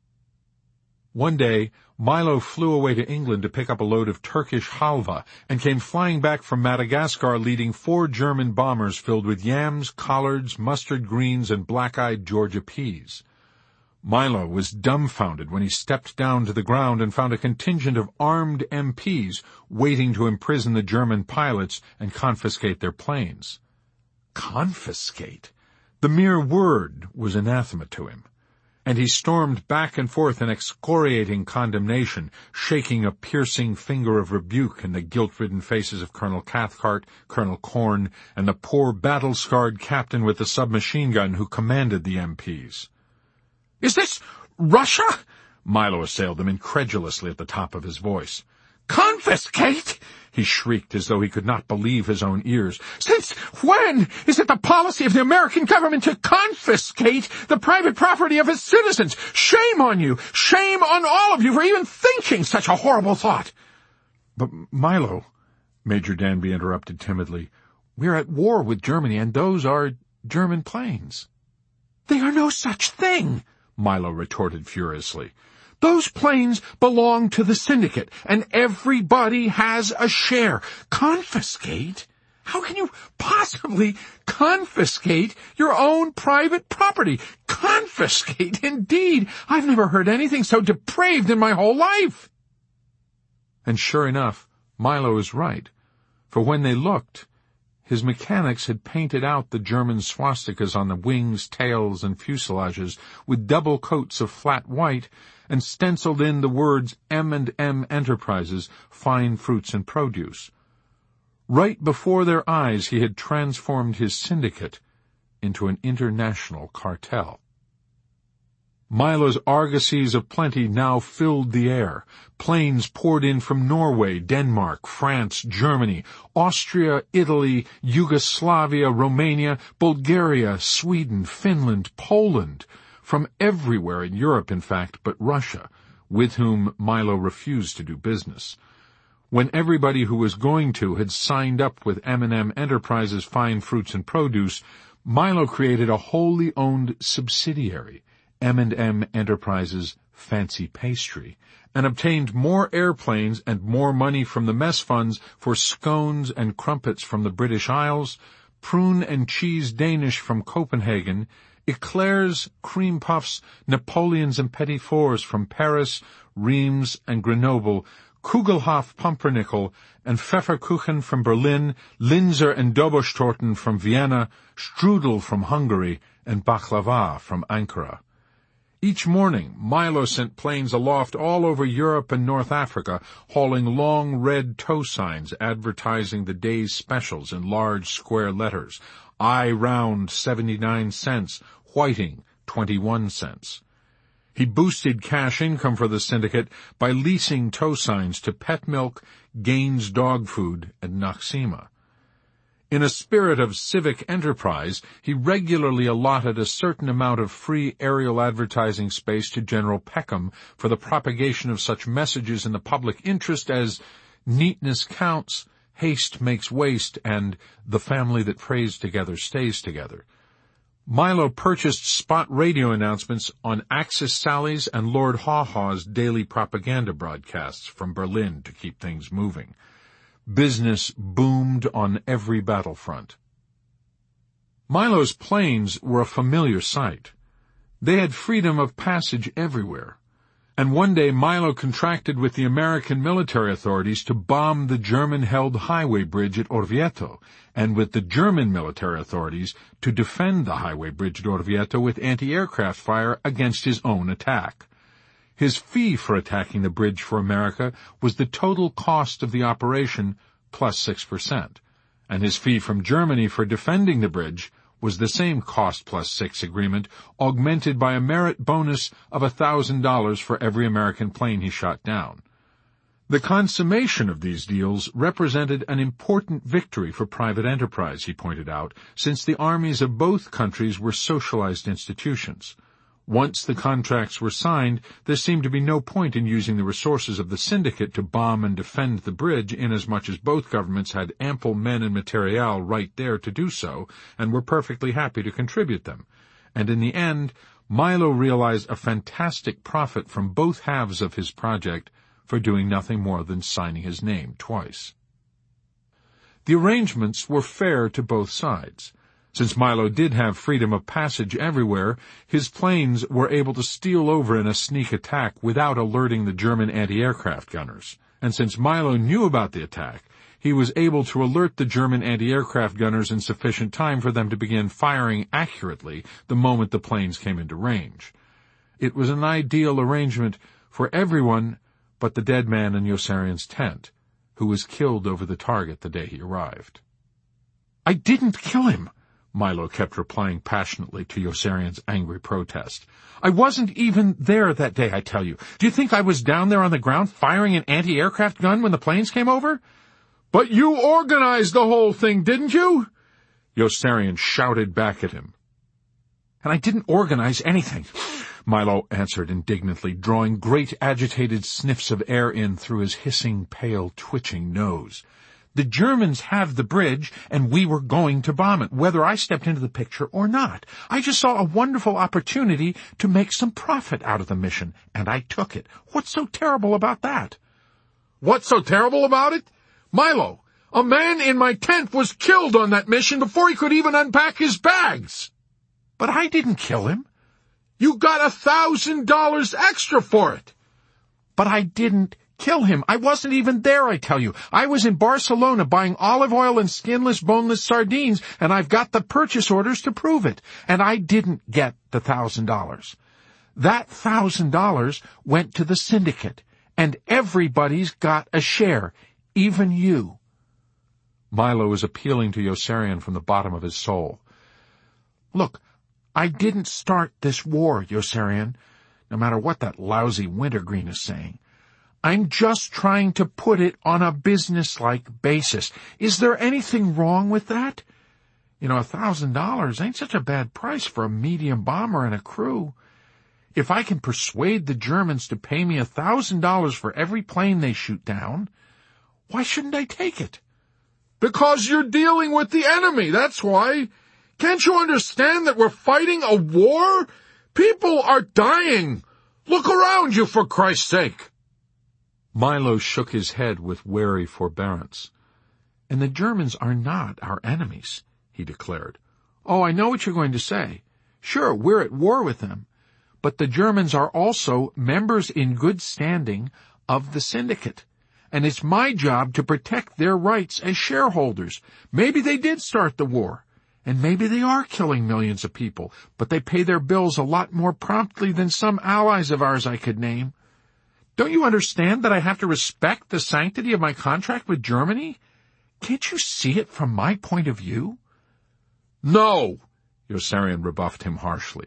One day, Milo flew away to England to pick up a load of Turkish halva and came flying back from Madagascar leading four German bombers filled with yams, collards, mustard greens, and black-eyed Georgia peas. Milo was dumbfounded when he stepped down to the ground and found a contingent of armed M Ps waiting to imprison the German pilots and confiscate their planes. Confiscate? The mere word was anathema to him. And he stormed back and forth in excoriating condemnation, shaking a piercing finger of rebuke in the guilt-ridden faces of Colonel Cathcart, Colonel Corn, and the poor battle-scarred captain with the submachine gun who commanded the M Ps. "Is this Russia?" Milo assailed them incredulously at the top of his voice. "Confiscate?" he shrieked as though he could not believe his own ears. "Since when is it the policy of the American government to confiscate the private property of its citizens? Shame on you! Shame on all of you for even thinking such a horrible thought!" "But, Milo," Major Danby interrupted timidly, "we're at war with Germany, and those are German planes." "They are no such thing," Milo retorted furiously. "Those planes belong to the syndicate, and everybody has a share. Confiscate? How can you possibly confiscate your own private property? Confiscate, indeed! I've never heard anything so depraved in my whole life." And sure enough, Milo was right, for when they looked, his mechanics had painted out the German swastikas on the wings, tails, and fuselages with double coats of flat white, and stenciled in the words M and M Enterprises, Fine Fruits and Produce. Right before their eyes he had transformed his syndicate into an international cartel. Milo's argosies of plenty now filled the air. Planes poured in from Norway, Denmark, France, Germany, Austria, Italy, Yugoslavia, Romania, Bulgaria, Sweden, Finland, Poland, from everywhere in Europe, in fact, but Russia, with whom Milo refused to do business. When everybody who was going to had signed up with M and M Enterprises Fine Fruits and Produce, Milo created a wholly owned subsidiary, M and M Enterprises Fancy Pastry, and obtained more airplanes and more money from the mess funds for scones and crumpets from the British Isles, prune and cheese Danish from Copenhagen, eclairs, cream puffs, Napoleons and petit fours from Paris, Reims, and Grenoble, Kugelhof Pumpernickel and Pfefferkuchen from Berlin, Linzer and Dobostorten from Vienna, Strudel from Hungary, and Baklava from Ankara. Each morning, Milo sent planes aloft all over Europe and North Africa, hauling long red tow signs advertising the day's specials in large square letters. I round seventy-nine cents, whiting twenty-one cents. He boosted cash income for the syndicate by leasing tow signs to Pet Milk, Gaines Dog Food, and Noxema. In a spirit of civic enterprise, he regularly allotted a certain amount of free aerial advertising space to General Peckham for the propagation of such messages in the public interest as neatness counts, haste makes waste, and the family that prays together stays together. Milo purchased spot radio announcements on Axis Sally's and Lord Haw Haw's daily propaganda broadcasts from Berlin to keep things moving. Business boomed on every battlefront. Milo's planes were a familiar sight. They had freedom of passage everywhere. And one day Milo contracted with the American military authorities to bomb the German-held highway bridge at Orvieto, and with the German military authorities to defend the highway bridge at Orvieto with anti-aircraft fire against his own attack. His fee for attacking the bridge for America was the total cost of the operation plus six percent, and his fee from Germany for defending the bridge was the same cost plus six agreement, augmented by a merit bonus of a thousand dollars for every American plane he shot down. The consummation of these deals represented an important victory for private enterprise, he pointed out, since the armies of both countries were socialized institutions. Once the contracts were signed, there seemed to be no point in using the resources of the syndicate to bomb and defend the bridge, inasmuch as both governments had ample men and materiel right there to do so, and were perfectly happy to contribute them. And in the end, Milo realized a fantastic profit from both halves of his project for doing nothing more than signing his name twice. The arrangements were fair to both sides. Since Milo did have freedom of passage everywhere, his planes were able to steal over in a sneak attack without alerting the German anti-aircraft gunners. And since Milo knew about the attack, he was able to alert the German anti-aircraft gunners in sufficient time for them to begin firing accurately the moment the planes came into range. It was an ideal arrangement for everyone but the dead man in Yossarian's tent, who was killed over the target the day he arrived. "I didn't kill him," Milo kept replying passionately to Yossarian's angry protest. "I wasn't even there that day, I tell you. Do you think I was down there on the ground firing an anti-aircraft gun when the planes came over?" "But you organized the whole thing, didn't you?" Yossarian shouted back at him. "And I didn't organize anything," Milo answered indignantly, drawing great agitated sniffs of air in through his hissing, pale, twitching nose. "The Germans have the bridge, and we were going to bomb it, whether I stepped into the picture or not. I just saw a wonderful opportunity to make some profit out of the mission, and I took it. What's so terrible about that?" "What's so terrible about it? Milo, a man in my tent was killed on that mission before he could even unpack his bags." "But I didn't kill him." "You got a thousand dollars extra for it." "But I didn't kill him. I wasn't even there, I tell you. I was in Barcelona buying olive oil and skinless, boneless sardines, and I've got the purchase orders to prove it. And I didn't get the thousand dollars. That thousand dollars went to the syndicate, and everybody's got a share, even you." Milo was appealing to Yossarian from the bottom of his soul. "Look, I didn't start this war, Yossarian, no matter what that lousy Wintergreen is saying. I'm just trying to put it on a business-like basis. Is there anything wrong with that? You know, a thousand dollars ain't such a bad price for a medium bomber and a crew. If I can persuade the Germans to pay me a thousand dollars for every plane they shoot down, why shouldn't I take it?" "Because you're dealing with the enemy, that's why. Can't you understand that we're fighting a war? People are dying. Look around you, for Christ's sake." Milo shook his head with wary forbearance. "And the Germans are not our enemies," he declared. "Oh, I know what you're going to say. Sure, we're at war with them. But the Germans are also members in good standing of the syndicate. and it's my job to protect their rights as shareholders. Maybe they did start the war, and maybe they are killing millions of people, but they pay their bills a lot more promptly than some allies of ours I could name. Don't you understand that I have to respect the sanctity of my contract with Germany? Can't you see it from my point of view?" "No!" Yossarian rebuffed him harshly.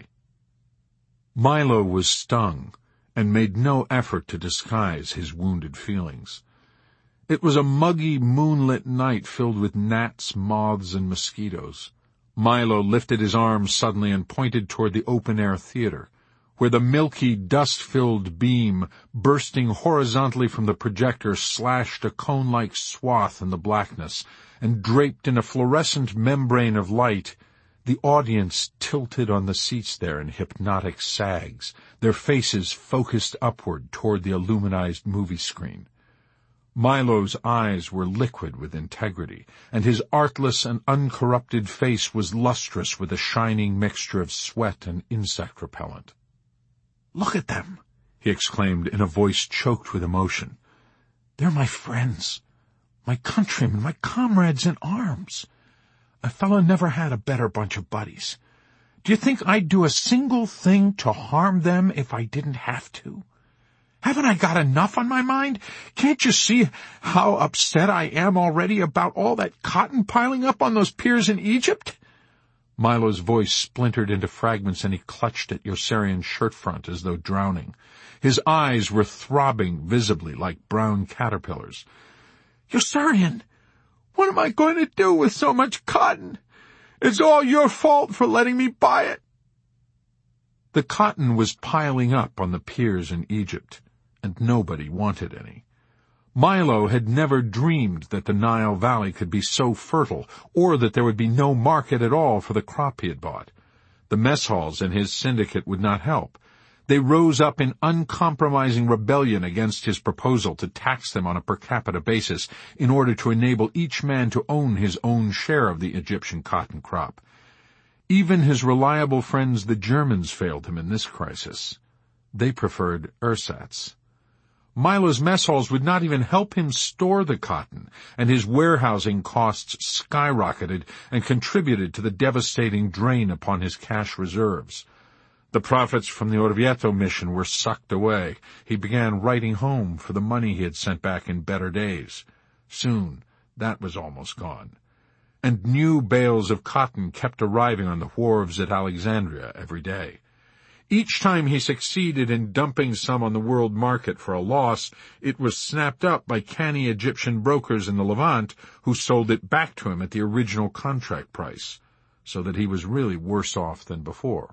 Milo was stung and made no effort to disguise his wounded feelings. It was a muggy, moonlit night filled with gnats, moths, and mosquitoes. Milo lifted his arm suddenly and pointed toward the open-air theater, where the milky, dust-filled beam, bursting horizontally from the projector, slashed a cone-like swath in the blackness, and draped in a fluorescent membrane of light, the audience tilted on the seats there in hypnotic sags, their faces focused upward toward the illuminized movie screen. Milo's eyes were liquid with integrity, and his artless and uncorrupted face was lustrous with a shining mixture of sweat and insect repellent. "Look at them," he exclaimed in a voice choked with emotion. "They're my friends, my countrymen, my comrades in arms. A fellow never had a better bunch of buddies. Do you think I'd do a single thing to harm them if I didn't have to? Haven't I got enough on my mind? Can't you see how upset I am already about all that cotton piling up on those piers in Egypt?" Milo's voice splintered into fragments, and he clutched at Yossarian's shirt front as though drowning. His eyes were throbbing visibly like brown caterpillars. "Yossarian, what am I going to do with so much cotton? It's all your fault for letting me buy it." The cotton was piling up on the piers in Egypt, and nobody wanted any. Milo had never dreamed that the Nile Valley could be so fertile, or that there would be no market at all for the crop he had bought. The mess halls and his syndicate would not help. They rose up in uncompromising rebellion against his proposal to tax them on a per capita basis in order to enable each man to own his own share of the Egyptian cotton crop. Even his reliable friends the Germans failed him in this crisis. They preferred ersatz. Milo's mess halls would not even help him store the cotton, and his warehousing costs skyrocketed and contributed to the devastating drain upon his cash reserves. The profits from the Orvieto mission were sucked away. He began writing home for the money he had sent back in better days. Soon, that was almost gone. And new bales of cotton kept arriving on the wharves at Alexandria every day. Each time he succeeded in dumping some on the world market for a loss, it was snapped up by canny Egyptian brokers in the Levant who sold it back to him at the original contract price, so that he was really worse off than before.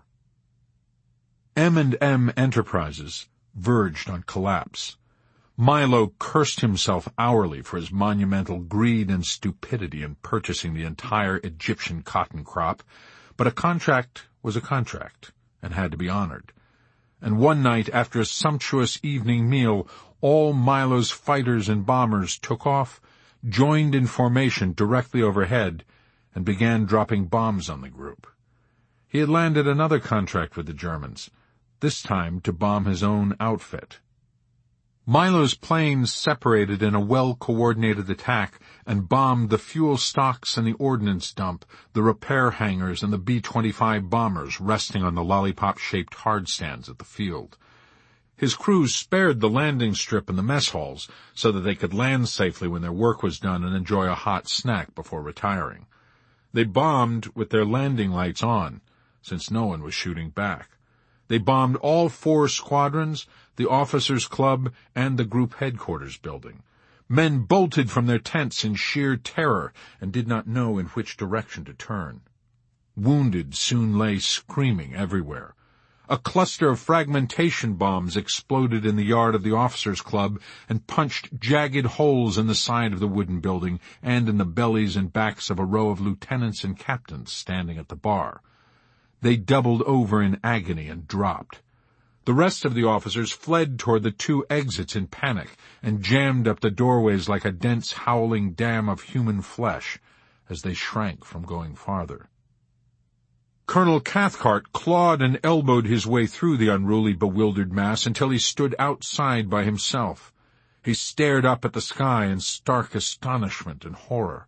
M and M Enterprises verged on collapse. Milo cursed himself hourly for his monumental greed and stupidity in purchasing the entire Egyptian cotton crop, but a contract was a contract and had to be honored. And one night, after a sumptuous evening meal, all Milo's fighters and bombers took off, joined in formation directly overhead, and began dropping bombs on the group. He had landed another contract with the Germans, this time to bomb his own outfit. Milo's planes separated in a well-coordinated attack and bombed the fuel stocks and the ordnance dump, the repair hangars and the B twenty-five bombers resting on the lollipop-shaped hardstands at the field. His crews spared the landing strip and the mess halls so that they could land safely when their work was done and enjoy a hot snack before retiring. They bombed with their landing lights on, since no one was shooting back. They bombed all four squadrons, the officers' club, and the group headquarters building. Men bolted from their tents in sheer terror and did not know in which direction to turn. Wounded soon lay screaming everywhere. A cluster of fragmentation bombs exploded in the yard of the officers' club and punched jagged holes in the side of the wooden building and in the bellies and backs of a row of lieutenants and captains standing at the bar. They doubled over in agony and dropped. The rest of the officers fled toward the two exits in panic and jammed up the doorways like a dense, howling dam of human flesh as they shrank from going farther. Colonel Cathcart clawed and elbowed his way through the unruly, bewildered mass until he stood outside by himself. He stared up at the sky in stark astonishment and horror.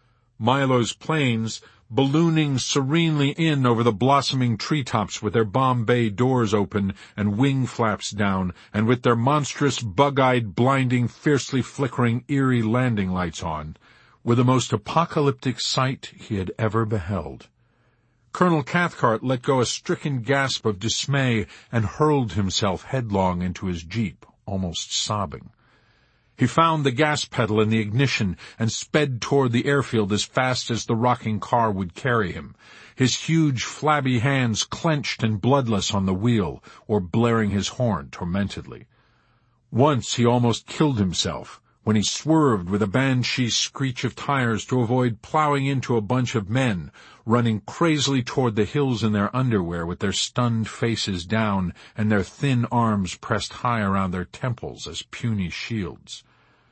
Milo's planes, ballooning serenely in over the blossoming treetops with their bomb bay doors open and wing flaps down, and with their monstrous, bug-eyed, blinding, fiercely flickering, eerie landing lights on, were the most apocalyptic sight he had ever beheld. Colonel Cathcart let go a stricken gasp of dismay and hurled himself headlong into his jeep, almost sobbing. He found the gas pedal in the ignition and sped toward the airfield as fast as the rocking car would carry him, his huge, flabby hands clenched and bloodless on the wheel, or blaring his horn tormentedly. Once he almost killed himself, when he swerved with a banshee screech of tires to avoid plowing into a bunch of men, running crazily toward the hills in their underwear with their stunned faces down and their thin arms pressed high around their temples as puny shields.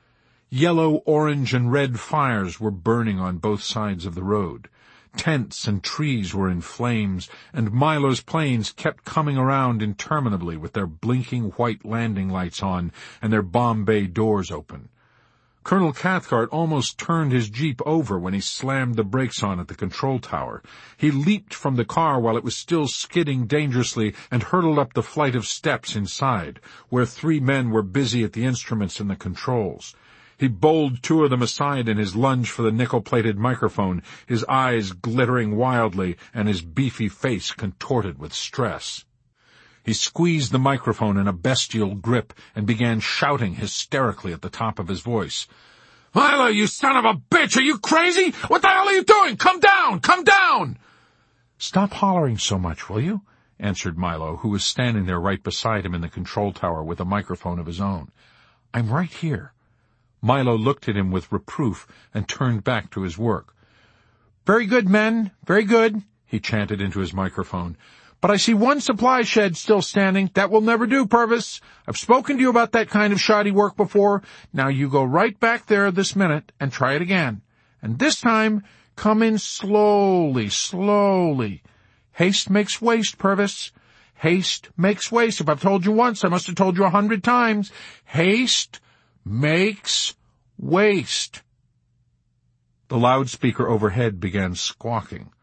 Yellow, orange, and red fires were burning on both sides of the road. Tents and trees were in flames, and Milo's planes kept coming around interminably with their blinking white landing lights on and their bomb bay doors open. Colonel Cathcart almost turned his jeep over when he slammed the brakes on at the control tower. He leaped from the car while it was still skidding dangerously and hurtled up the flight of steps inside, where three men were busy at the instruments and the controls. He bowled two of them aside in his lunge for the nickel-plated microphone, his eyes glittering wildly and his beefy face contorted with stress. He squeezed the microphone in a bestial grip and began shouting hysterically at the top of his voice. "Milo, you son of a bitch! Are you crazy? What the hell are you doing? Come down! Come down!" "Stop hollering so much, will you?" answered Milo, who was standing there right beside him in the control tower with a microphone of his own. "I'm right here." Milo looked at him with reproof and turned back to his work. "Very good, men, very good," he chanted into his microphone. "But I see one supply shed still standing. That will never do, Purvis. I've spoken to you about that kind of shoddy work before. Now you go right back there this minute and try it again. And this time, come in slowly, slowly. Haste makes waste, Purvis. Haste makes waste. If I've told you once, I must have told you a hundred times. Haste makes waste." The loudspeaker overhead began squawking.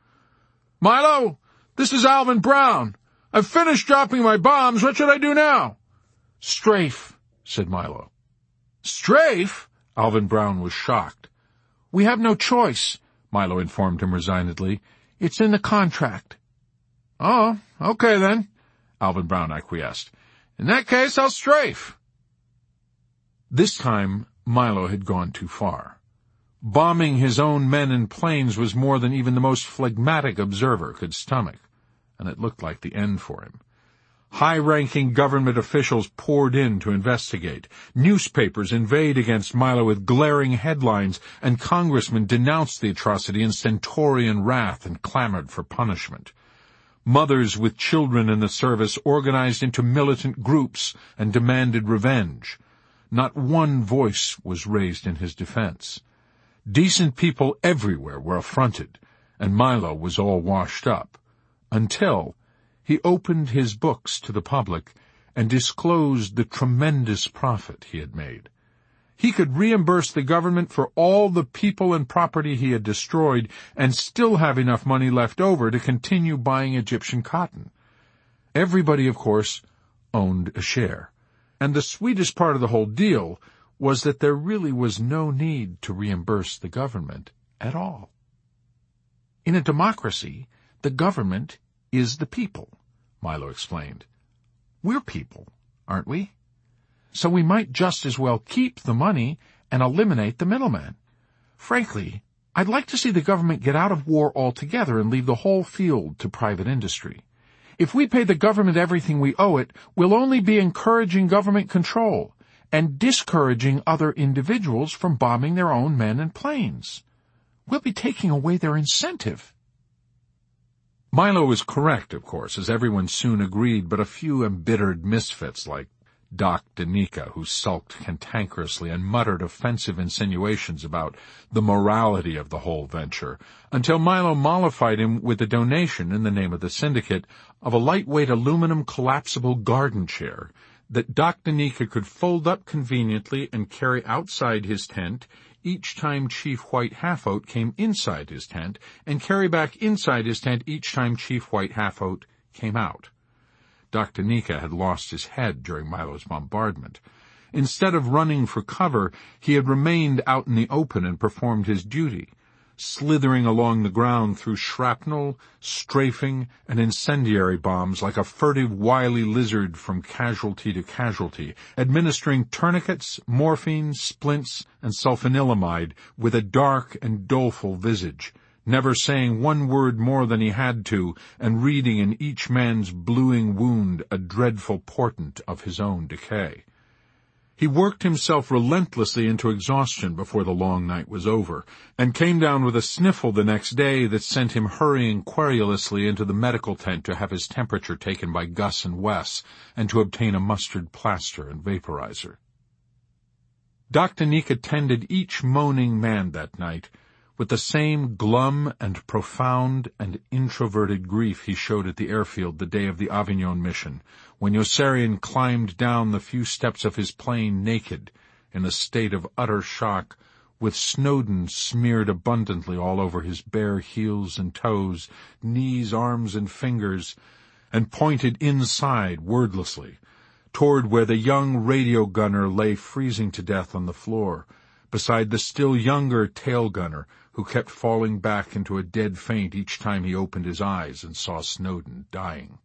"Milo! This is Alvin Brown. I've finished dropping my bombs. What should I do now?" "Strafe," said Milo. "Strafe?" Alvin Brown was shocked. "We have no choice," Milo informed him resignedly. "It's in the contract." "Oh, okay then," Alvin Brown acquiesced. "In that case, I'll strafe." This time, Milo had gone too far. Bombing his own men and planes was more than even the most phlegmatic observer could stomach, and it looked like the end for him. High-ranking government officials poured in to investigate. Newspapers inveighed against Milo with glaring headlines, and congressmen denounced the atrocity in stentorian wrath and clamored for punishment. Mothers with children in the service organized into militant groups and demanded revenge. Not one voice was raised in his defense. Decent people everywhere were affronted, and Milo was all washed up, until he opened his books to the public and disclosed the tremendous profit he had made. He could reimburse the government for all the people and property he had destroyed and still have enough money left over to continue buying Egyptian cotton. Everybody, of course, owned a share. And the sweetest part of the whole deal was that there really was no need to reimburse the government at all. In a democracy, the government is the people, Milo explained. We're people, aren't we? So we might just as well keep the money and eliminate the middleman. Frankly, I'd like to see the government get out of war altogether and leave the whole field to private industry. If we pay the government everything we owe it, we'll only be encouraging government control and discouraging other individuals from bombing their own men and planes. We'll be taking away their incentive. Milo was correct, of course, as everyone soon agreed, but a few embittered misfits like Doc Danica, who sulked cantankerously and muttered offensive insinuations about the morality of the whole venture, until Milo mollified him with a donation in the name of the syndicate of a lightweight aluminum collapsible garden chair that Doktanika could fold up conveniently and carry outside his tent each time Chief White Half-Oat came inside his tent, and carry back inside his tent each time Chief White Half-Oat came out. Doktanika had lost his head during Milo's bombardment. Instead of running for cover, he had remained out in the open and performed his duty, slithering along the ground through shrapnel, strafing, and incendiary bombs like a furtive, wily lizard from casualty to casualty, administering tourniquets, morphine, splints, and sulfanilamide with a dark and doleful visage, never saying one word more than he had to, and reading in each man's bluing wound a dreadful portent of his own decay. He worked himself relentlessly into exhaustion before the long night was over, and came down with a sniffle the next day that sent him hurrying querulously into the medical tent to have his temperature taken by Gus and Wes, and to obtain a mustard plaster and vaporizer. Doktanika tended each moaning man that night with the same glum and profound and introverted grief he showed at the airfield the day of the Avignon mission, when Yossarian climbed down the few steps of his plane naked, in a state of utter shock, with Snowden smeared abundantly all over his bare heels and toes, knees, arms, and fingers, and pointed inside wordlessly, toward where the young radio gunner lay freezing to death on the floor, beside the still younger tail gunner, who kept falling back into a dead faint each time he opened his eyes and saw Snowden dying.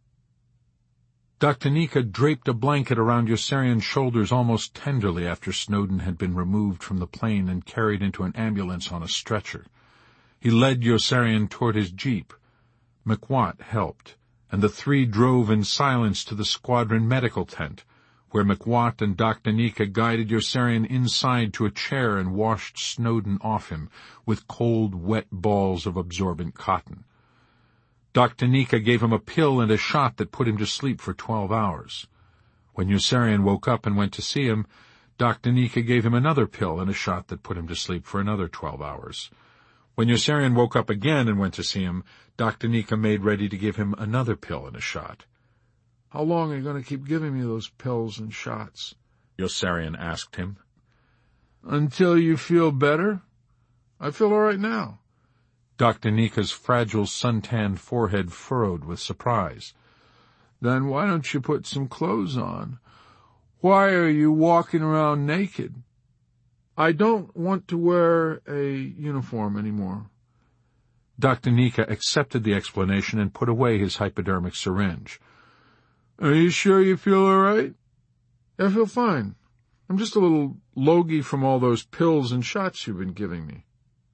Doktanika draped a blanket around Yossarian's shoulders almost tenderly after Snowden had been removed from the plane and carried into an ambulance on a stretcher. He led Yossarian toward his jeep. McWatt helped, and the three drove in silence to the squadron medical tent, where McWatt and Doktanika guided Yossarian inside to a chair and washed Snowden off him with cold, wet balls of absorbent cotton. Doktanika gave him a pill and a shot that put him to sleep for twelve hours. When Yossarian woke up and went to see him, Doktanika gave him another pill and a shot that put him to sleep for another twelve hours. When Yossarian woke up again and went to see him, Doktanika made ready to give him another pill and a shot. "How long are you going to keep giving me those pills and shots?" Yossarian asked him. "Until you feel better. I feel all right now." Doktanika's fragile, suntanned forehead furrowed with surprise. "Then why don't you put some clothes on? Why are you walking around naked?" "I don't want to wear a uniform anymore." Doktanika accepted the explanation and put away his hypodermic syringe. "Are you sure you feel all right?" "I feel fine. I'm just a little logy from all those pills and shots you've been giving me."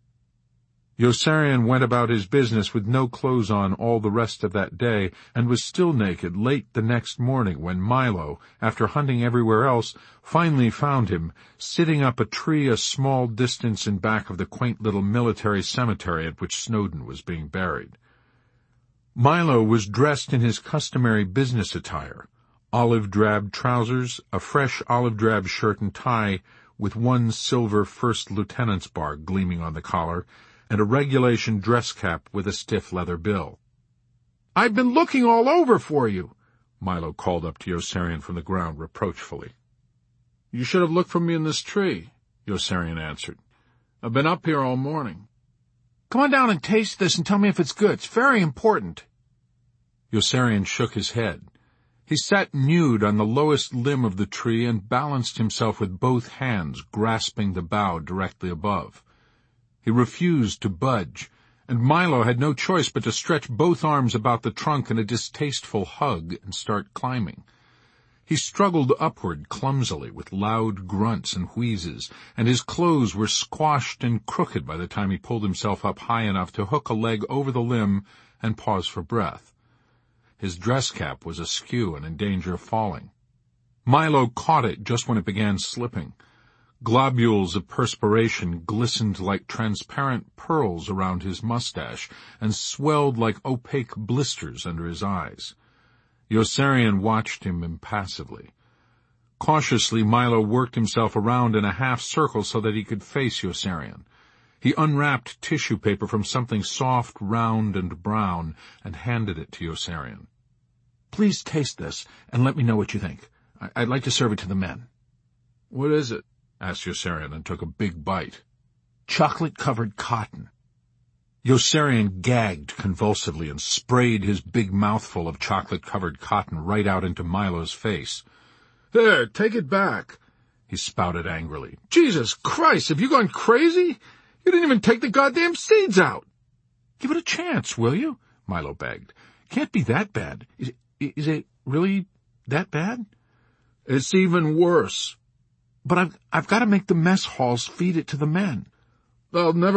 Yossarian went about his business with no clothes on all the rest of that day, and was still naked late the next morning when Milo, after hunting everywhere else, finally found him, sitting up a tree a small distance in back of the quaint little military cemetery at which Snowden was being buried. Milo was dressed in his customary business attire, olive-drab trousers, a fresh olive-drab shirt and tie with one silver first lieutenant's bar gleaming on the collar, and a regulation dress cap with a stiff leather bill. "I've been looking all over for you," Milo called up to Yossarian from the ground reproachfully. "You should have looked for me in this tree," Yossarian answered. "I've been up here all morning." "Come on down and taste this and tell me if it's good. It's very important." Yossarian shook his head. He sat nude on the lowest limb of the tree and balanced himself with both hands, grasping the bough directly above. He refused to budge, and Milo had no choice but to stretch both arms about the trunk in a distasteful hug and start climbing. He struggled upward clumsily with loud grunts and wheezes, and his clothes were squashed and crooked by the time he pulled himself up high enough to hook a leg over the limb and pause for breath. His dress cap was askew and in danger of falling. Milo caught it just when it began slipping. Globules of perspiration glistened like transparent pearls around his mustache and swelled like opaque blisters under his eyes. Yossarian watched him impassively. Cautiously, Milo worked himself around in a half-circle so that he could face Yossarian. He unwrapped tissue paper from something soft, round, and brown and handed it to Yossarian. "Please taste this and let me know what you think. I- I'd like to serve it to the men." "What is it?" asked Yossarian, and took a big bite. "Chocolate-covered cotton." Yossarian gagged convulsively and sprayed his big mouthful of chocolate-covered cotton right out into Milo's face. "There, take it back," he spouted angrily. "Jesus Christ, have you gone crazy? You didn't even take the goddamn seeds out." "Give it a chance, will you?" Milo begged. "Can't be that bad. Is, is it really that bad?" "It's even worse." "But I've, I've got to make the mess halls feed it to the men." "They'll never